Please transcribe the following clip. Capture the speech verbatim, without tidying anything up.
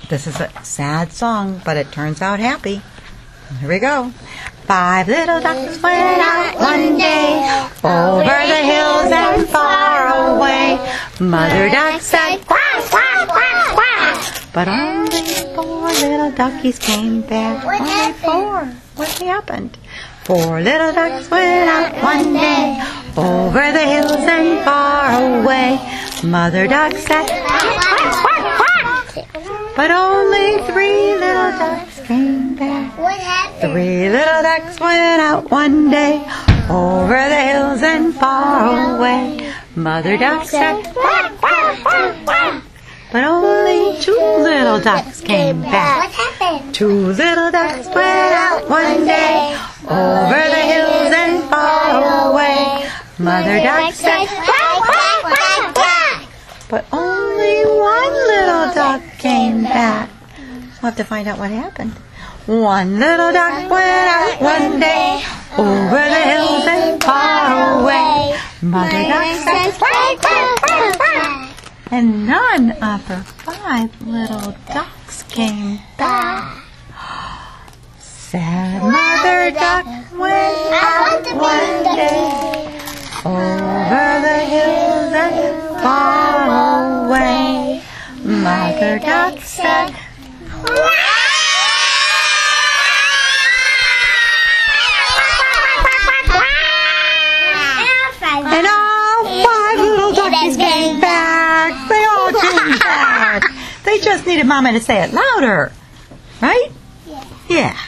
This is a sad song, but it turns out happy. Here we go. Five little ducks went out one day over the hills and far away. Mother duck said quack, quack, quack, quack. But only four little duckies came back. What only happened? four. What happened? Four little ducks went out one day over the hills and far away. Mother duck said quack, quack, quack, quack. But only three little ducks came back. What happened? Three little ducks went out one day over the hills and far away. Mother duck said quack, quack, quack, quack. But only two little ducks came What back. happened? Two little ducks went out one day over the hills and far away. Mother duck said quack, quack, quack, quack. But only one little duck came back. We'll have to find out what happened. One little duck went out one day over the hills and far away. Mother duck said quack, quack, quack, quack. And none of her five little ducks came back. Sad Mother Duck went out one day over the hills and far away. Mother Duck said, and all five little duckies came back. They all came back. They just needed Mama to say it louder. Right? Yeah. Yeah.